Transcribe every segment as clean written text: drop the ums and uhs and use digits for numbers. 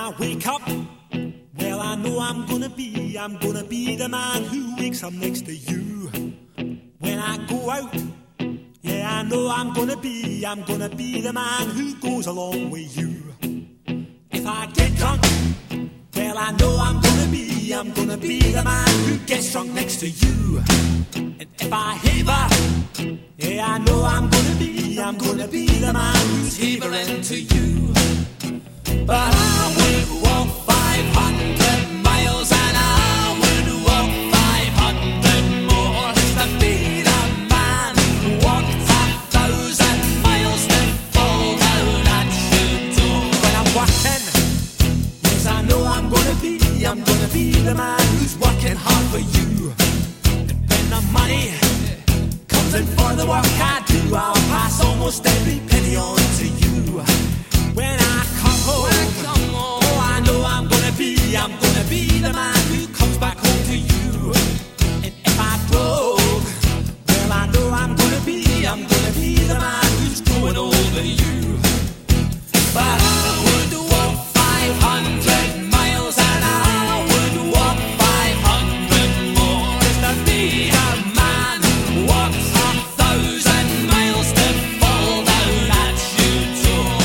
I wake up, well, I know I'm gonna be the man who wakes up next to you. When I go out, yeah, I know I'm gonna be the man who goes along with you. If I get drunk, well, I know I'm gonna be the man who gets drunk next to you. And if I haver, yeah, I know I'm gonna be the man who's havering to you. But I would walk 500 miles and I would walk 500 more to be the man who walked 1,000 miles to fall down at your door. When I'm working, yes, I know I'm gonna be the man who's working hard for you. And when the money comes in for the work I do, I'll pass almost every penny on to you. When I come home, oh, I know I'm gonna be the man who comes back home to you. And if I broke, well, I know I'm gonna be the man who's growing over you. But I would walk 500 miles and I would walk 500 more just to be the man who walks 1,000 miles to fall down at your door.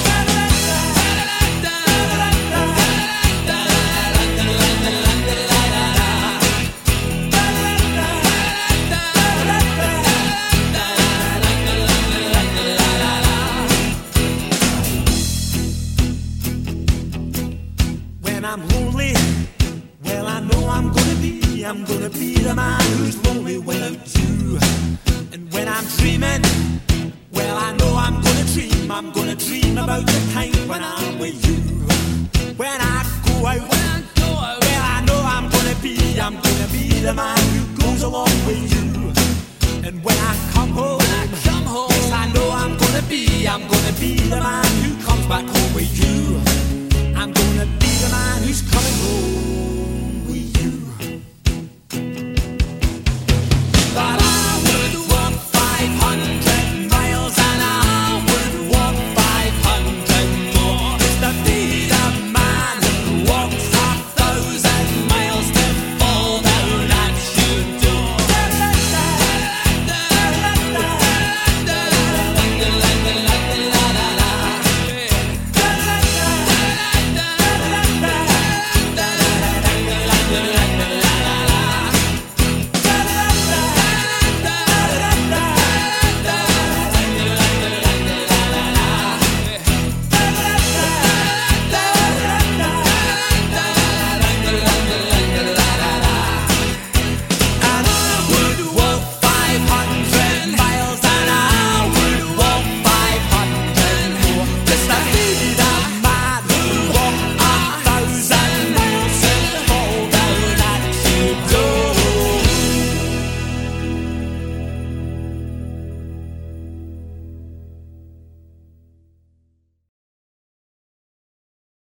When I'm lonely, well, I know I'm gonna be the man who's lonely without you. And when I'm dreaming, well, I know I'm gonna dream about the time when I'm with you. When I go out, well, I know I'm gonna be the man who goes along with you. And when I come home, yes, I know I'm gonna be the man who comes back home with you. I'm gonna be the man who's coming home.